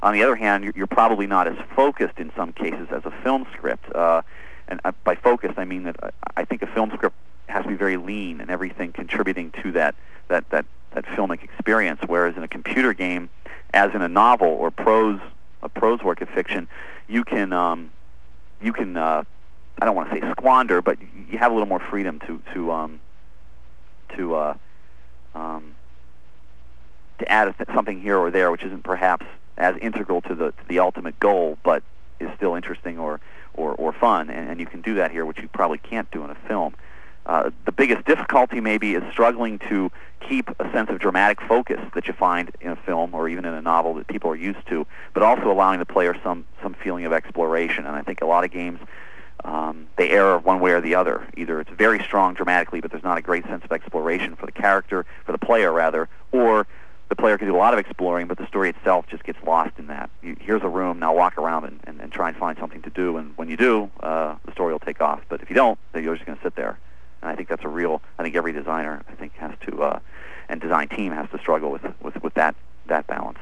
On the other hand, you're probably not as focused in some cases as a film script. And by focused, I mean that I think a film script has to be very lean and everything contributing to that filmic experience. Whereas in a computer game, as in a novel or a prose work of fiction, you can I don't want to say squander, but you have a little more freedom to add something here or there, which isn't perhaps as integral to the ultimate goal, but is still interesting or fun, and you can do that here, which you probably can't do in a film. The biggest difficulty maybe is struggling to keep a sense of dramatic focus that you find in a film or even in a novel that people are used to, but also allowing the player some feeling of exploration. And I think a lot of games, they err one way or the other. Either it's very strong dramatically, but there's not a great sense of exploration for the character, for the player rather, or the player can do a lot of exploring, but the story itself just gets lost in that. Here's a room, now walk around and try and find something to do, and when you do, the story will take off. But if you don't, then you're just going to sit there. And I think that's I think every designer, has to, and design team has to struggle with that balance.